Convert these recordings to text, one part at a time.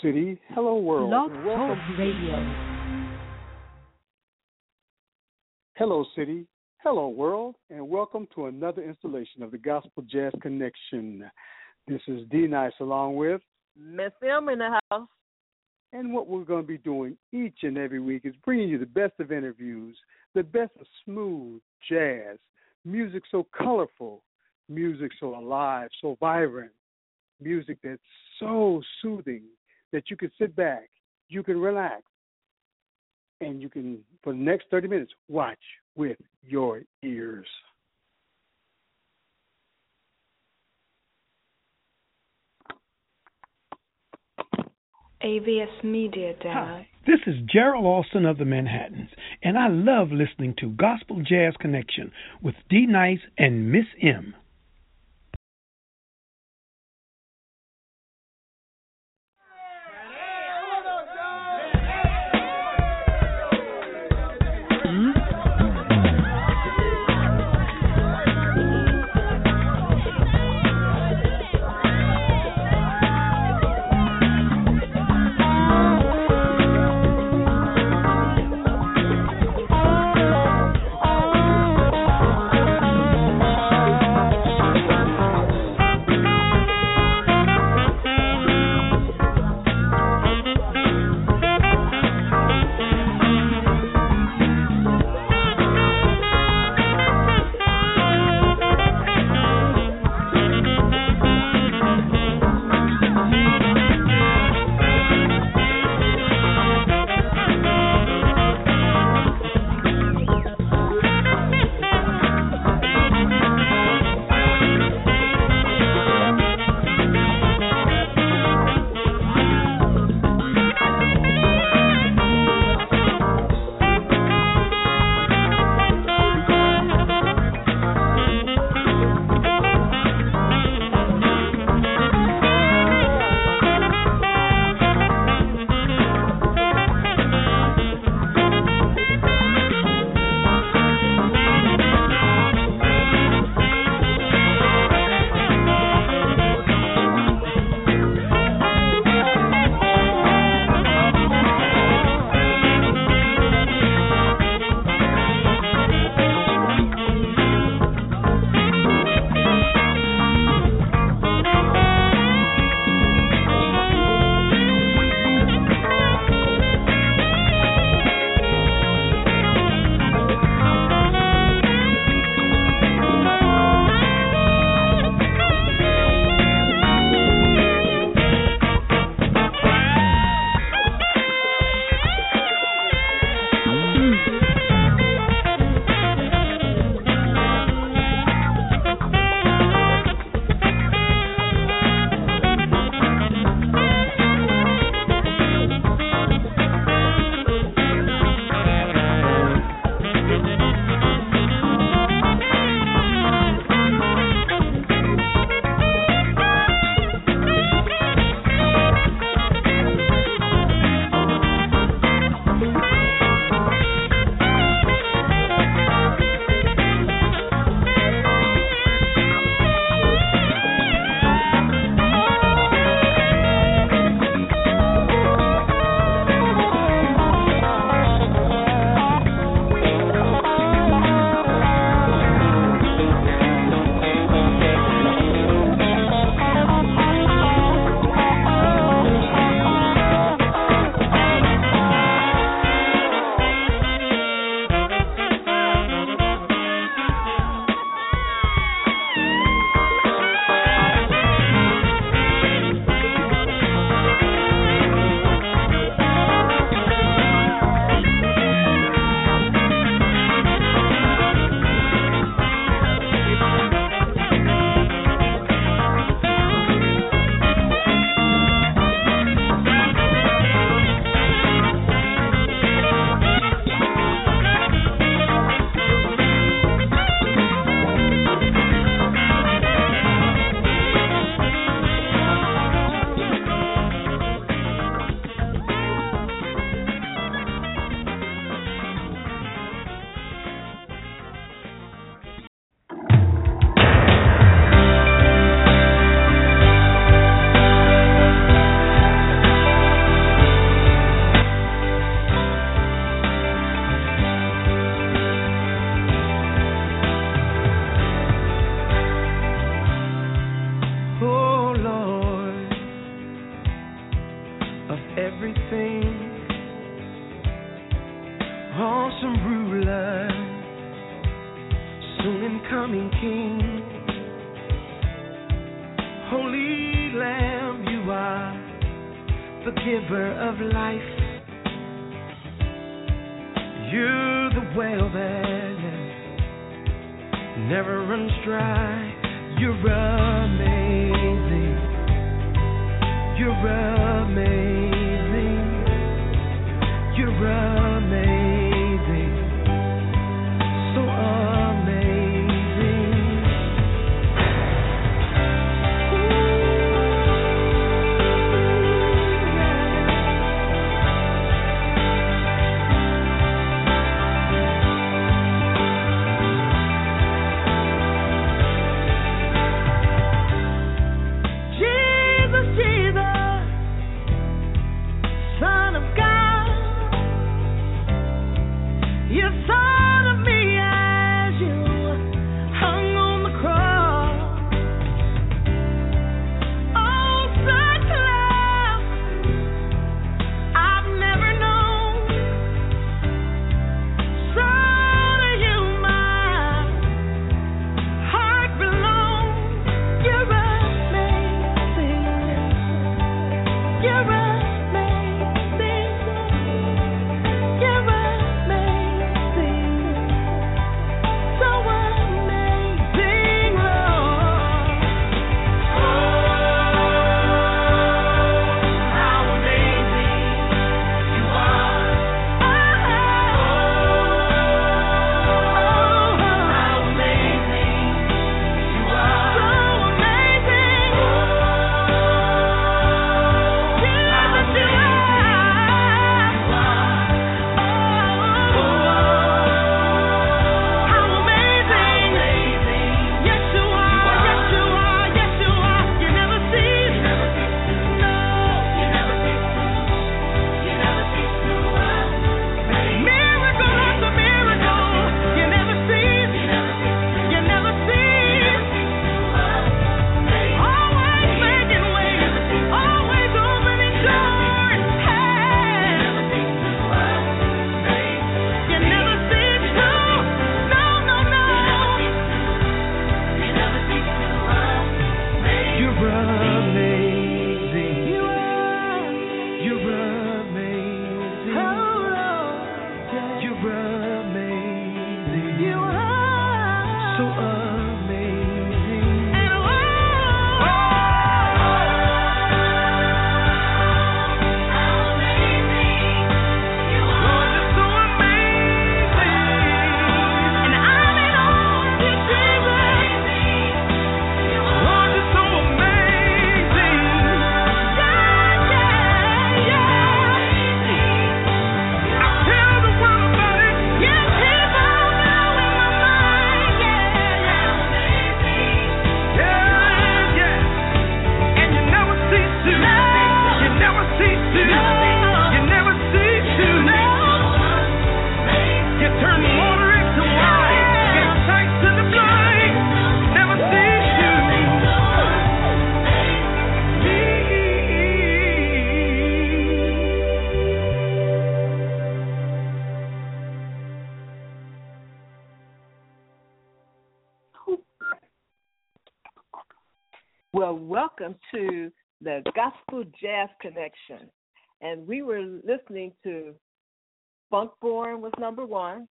City, hello world, Blog and Talk welcome. Radio. Hello City, hello world, and welcome to another installation of the Gospel Jazz Connection. This is D Nice along with Miss M in the house. and what we're going to be doing each and every week is bringing you the best of interviews, the best of smooth jazz, music so colorful, music so alive, so vibrant, music that's so soothing that you can sit back, you can relax, and you can, for the next 30 minutes, watch with your ears. AVS Media Demo. Hi, this is Gerald Austin of the Manhattans, and I love listening to Gospel Jazz Connection with D Nice and Miss M. of everything. Awesome ruler, soon incoming King. Holy Lamb, you are the giver of life. You're the well that never runs dry. You're amazing. You're amazing. You're amazing. So amazing. Well, welcome to the Gospel Jazz Connection. And we were listening to Funk Born was number one.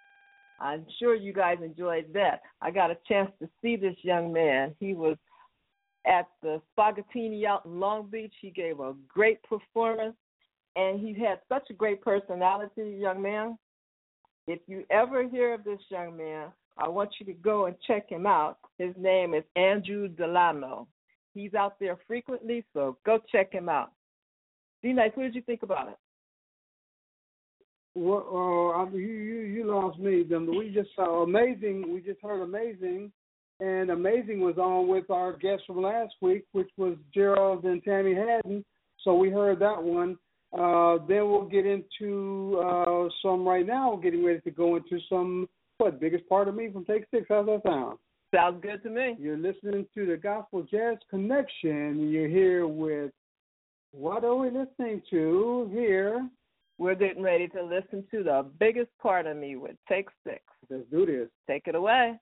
I'm sure you guys enjoyed that. I got a chance to see this young man. He was at the Spaghettini out in Long Beach. He gave a great performance, and he had such a great personality, young man. If you ever hear of this young man, I want you to go and check him out. His name is Andrew Delano. He's out there frequently, so go check him out. D-Nice, what did you think about it? Well, you lost me. We just saw Amazing. We just heard Amazing, and Amazing was on with our guest from last week, which was Gerald and Tammy Haddon. So we heard that one. Then we'll get into some right now. We're getting ready to go into some, Biggest Part of Me from Take 6. How's that sound? Sounds good to me. You're listening to the Gospel Jazz Connection. You're here with What are we listening to here? We're getting ready to listen to The Biggest Part of Me with Take 6. Let's do this. Take it away.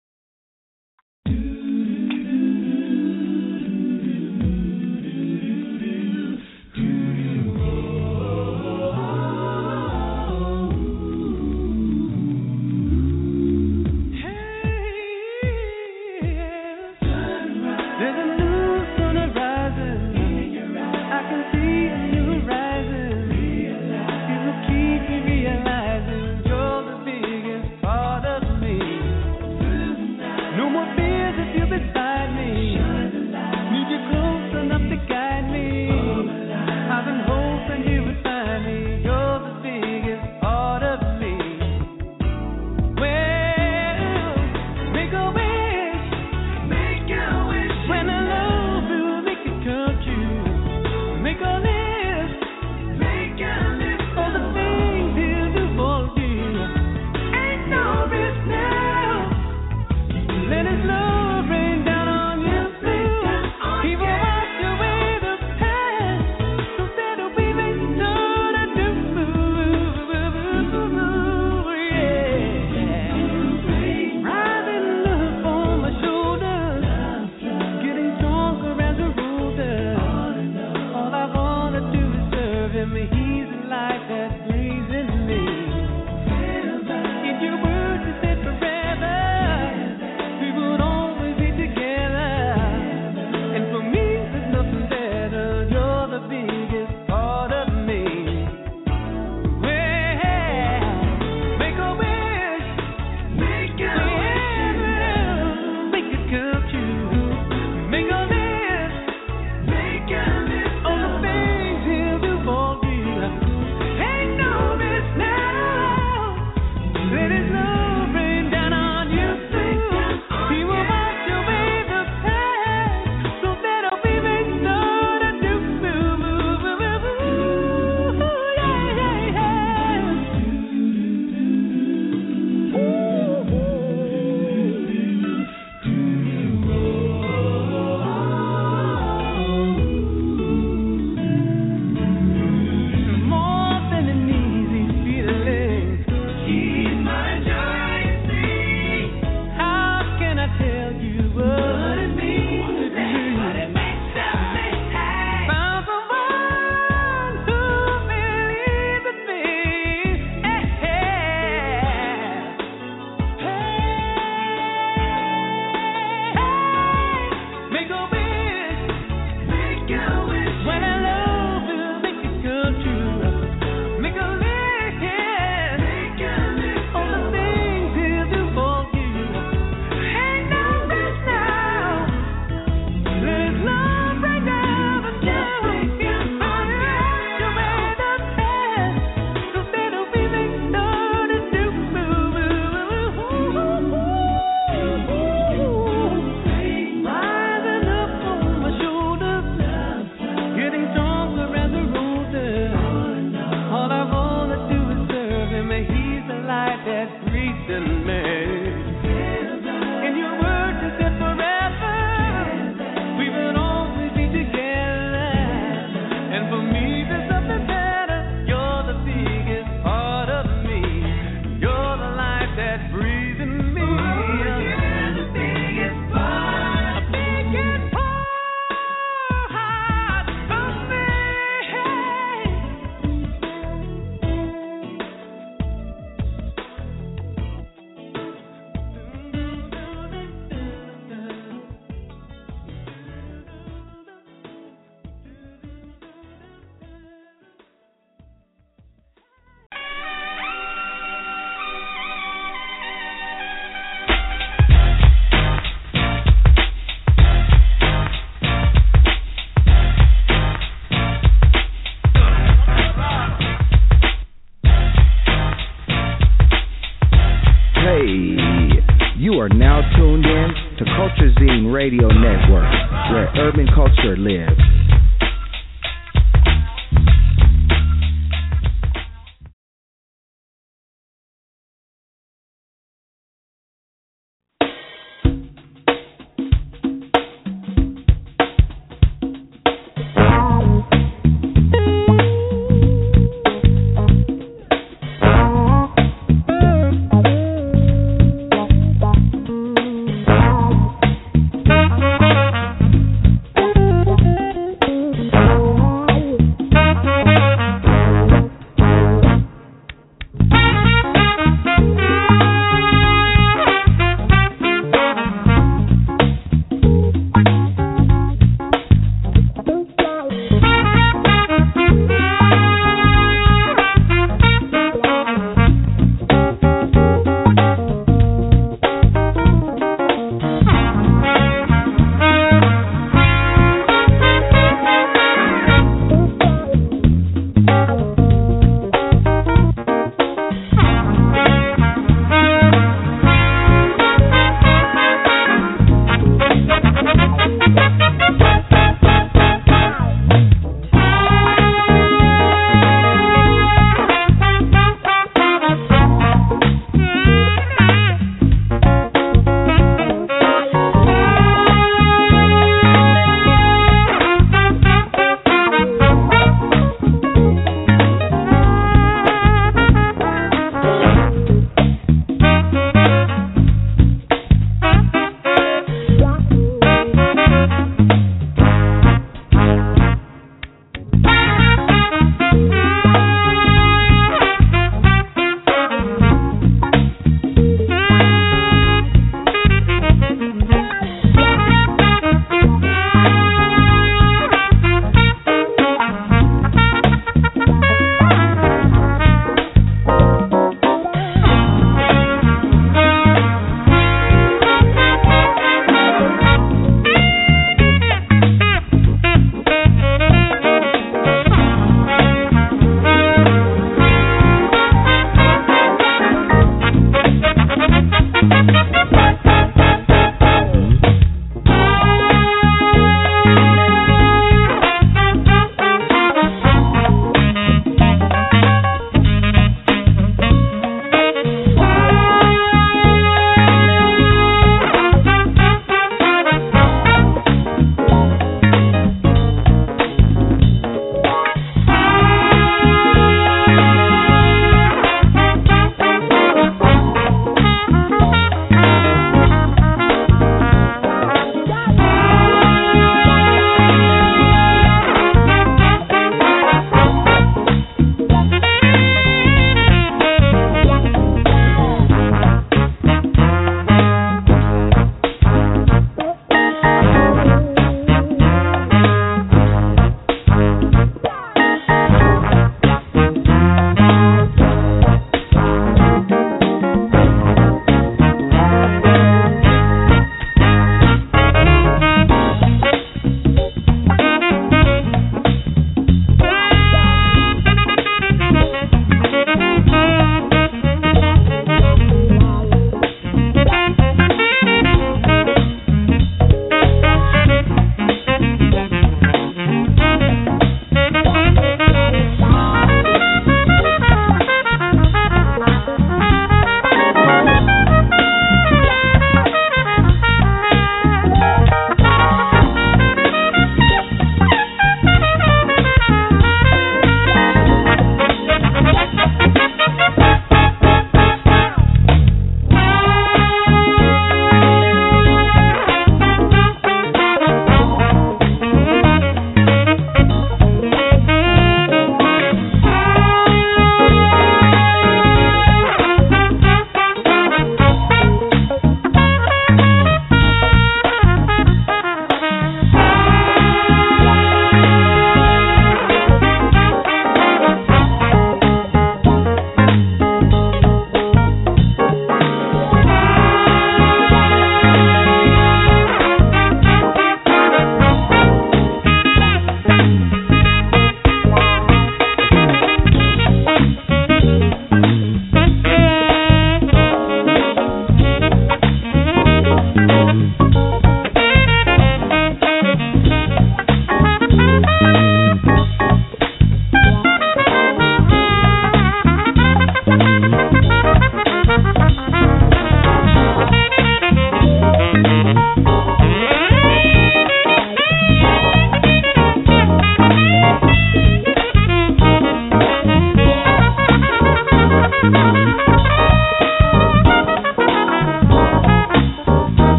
You are now tuned in to Culture Zine Radio Network, where urban culture lives.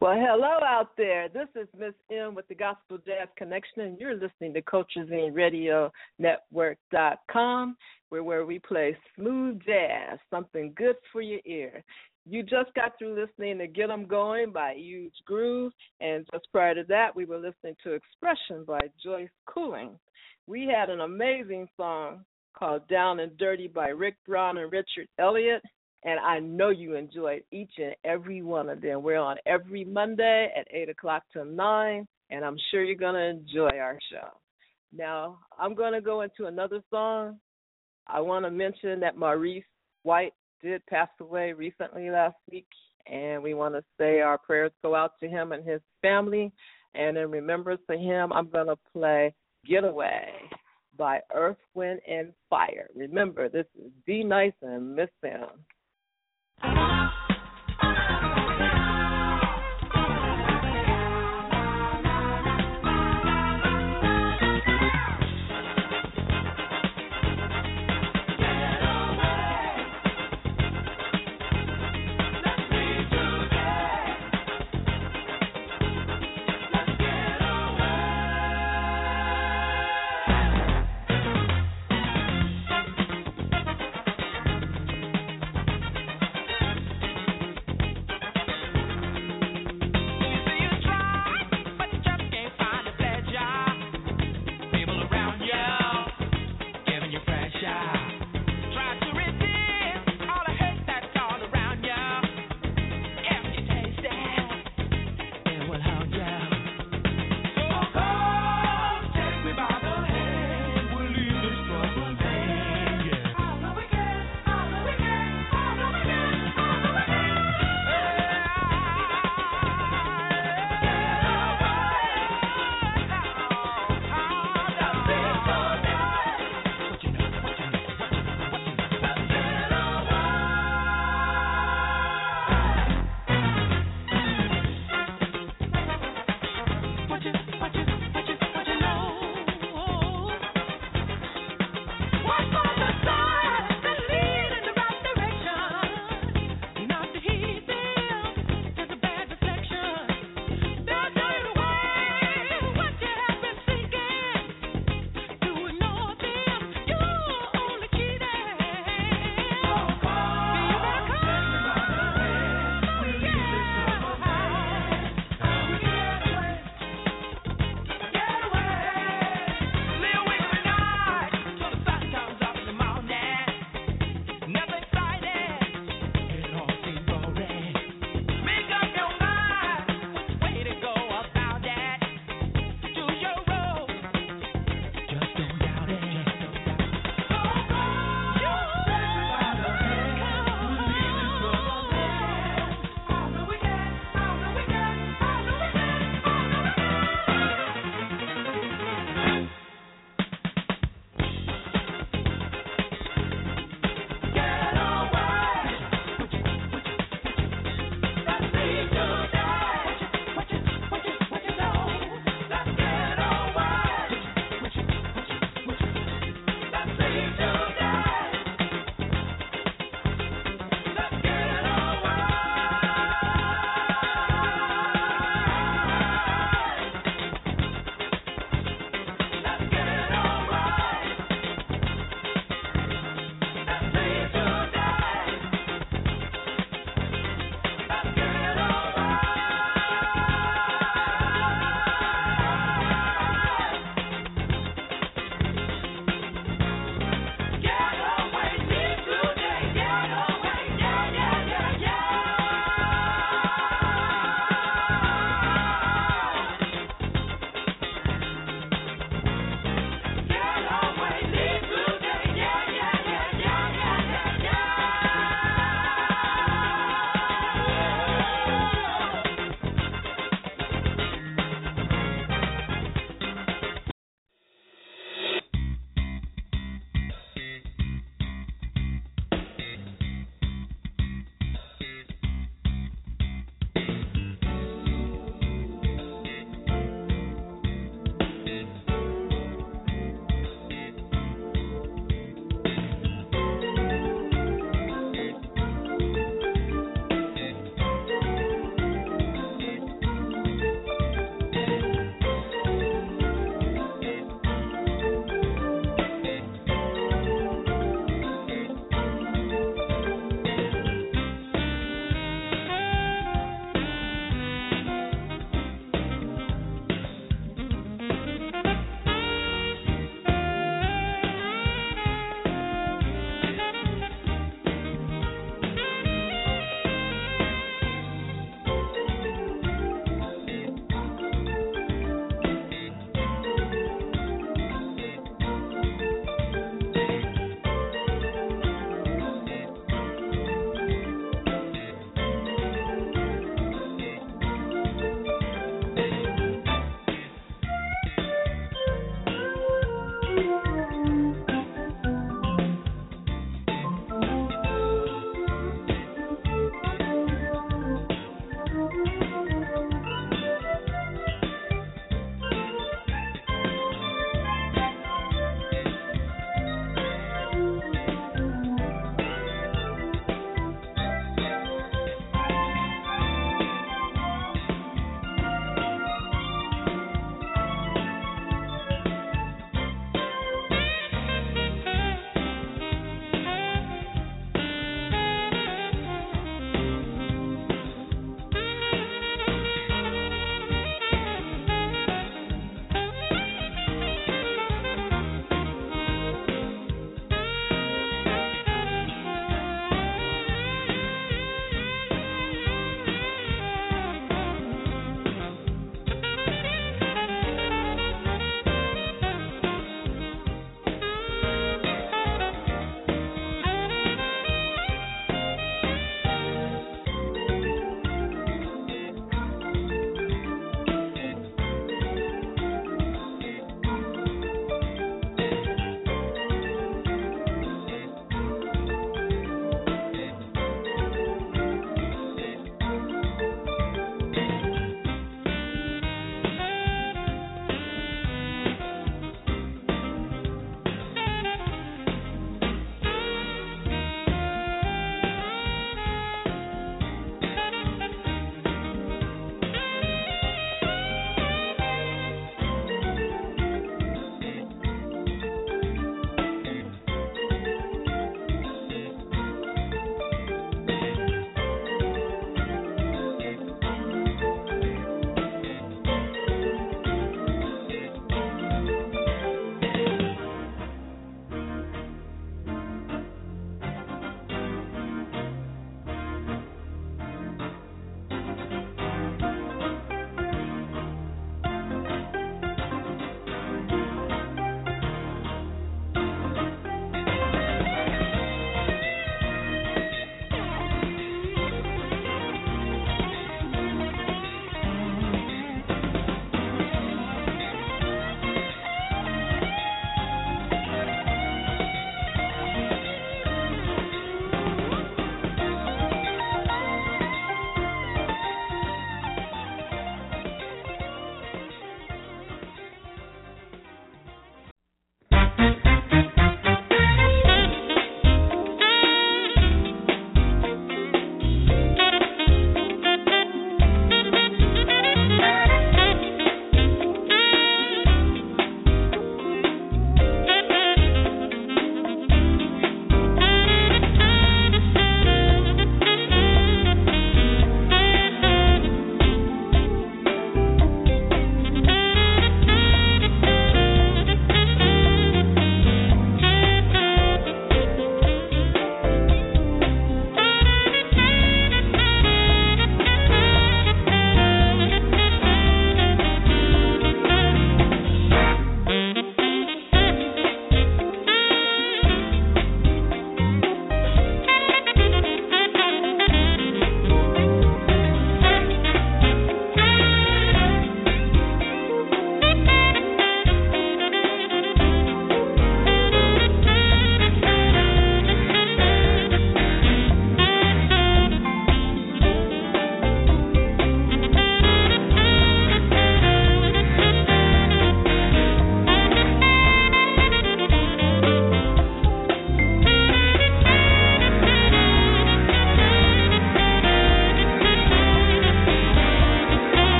Well, hello out there. This is Miss M with the Gospel Jazz Connection, and you're listening to CultureZineRadioNetwork.com, where we play smooth jazz, something good for your ear. You just got through listening to Get 'Em Going by Huge Groove, and just prior to that, we were listening to Expression by Joyce Cooling. We had an amazing song called Down and Dirty by Rick Brown and Richard Elliott. And I know you enjoyed each and every one of them. We're on every Monday at 8 o'clock to 9, and I'm sure you're going to enjoy our show. Now, I'm going to go into another song. I want to mention that Maurice White did pass away recently last week, and we want to say our prayers go out to him and his family. And in remembrance of him, I'm going to play Getaway by Earth, Wind, and Fire. Remember, this is D Nice and Miss M.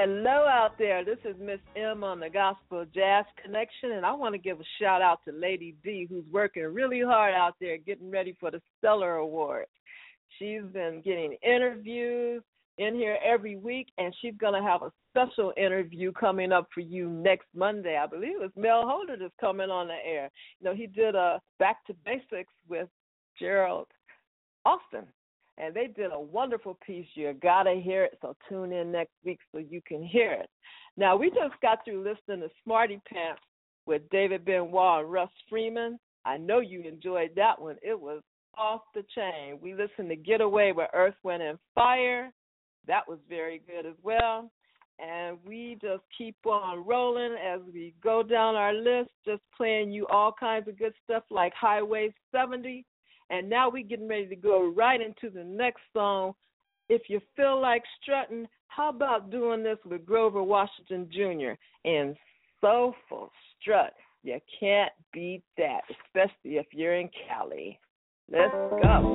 Hello out there. This is Miss M on the Gospel Jazz Connection, and I want to give a shout out to Lady D, who's working really hard out there getting ready for the Stellar Award. She's been getting interviews in here every week, and she's going to have a special interview coming up for you next Monday. I believe it's Mel Holder that's coming on the air. You know, he did a Back to Basics with Gerald Austin. And they did a wonderful piece. You got to hear it, so tune in next week so you can hear it. Now, we just got through listening to Smarty Pants with David Benoit and Russ Freeman. I know you enjoyed that one. It was off the chain. We listened to Get Away with Earth, Wind, and Fire. That was very good as well. And we just keep on rolling as we go down our list, just playing you all kinds of good stuff like Highway 70. And now we're getting ready to go right into the next song. If you feel like strutting, how about doing this with Grover Washington Jr. and Soulful Strut? You can't beat that, especially if you're in Cali. Let's go.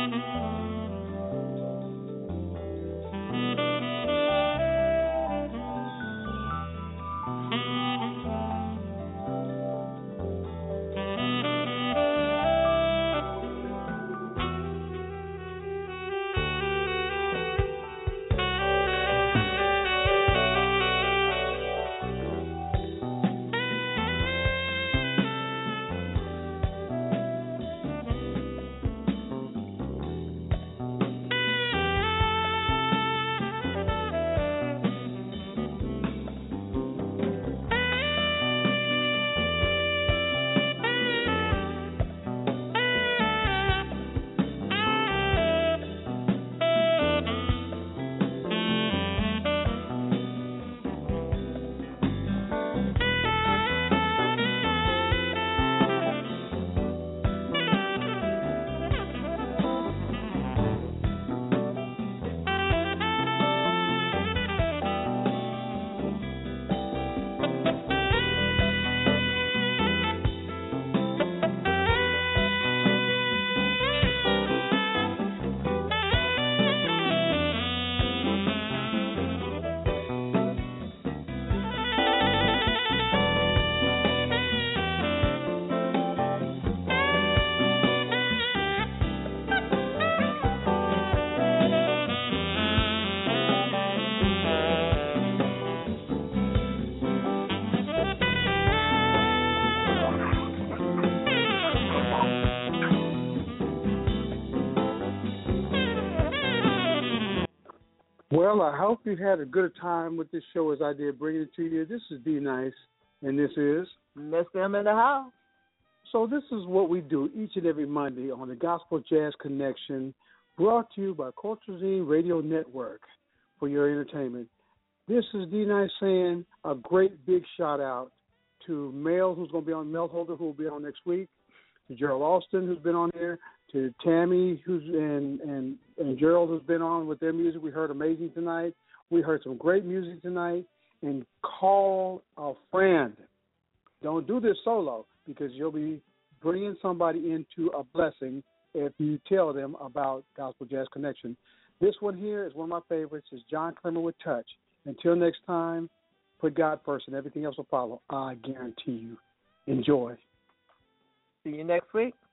Well, I hope you had as good a time with this show as I did bringing it to you. This is D Nice, and this is Miss them in the house. So this is what we do each and every Monday on the Gospel Jazz Connection, brought to you by Culture Zine Radio Network for your entertainment. This is D Nice saying a great big shout out to Mel, who's going to be on, Mel Holder, who will be on next week, to Gerald Austin, who's been on there, to Tammy, who's and Gerald, who's been on with their music. We heard amazing tonight. We heard some great music tonight. And call a friend. Don't do this solo, because you'll be bringing somebody into a blessing if you tell them about Gospel Jazz Connection. This one here is one of my favorites. It's John Clemmer with Touch. Until next time, put God first and everything else will follow. I guarantee you. Enjoy. See you next week.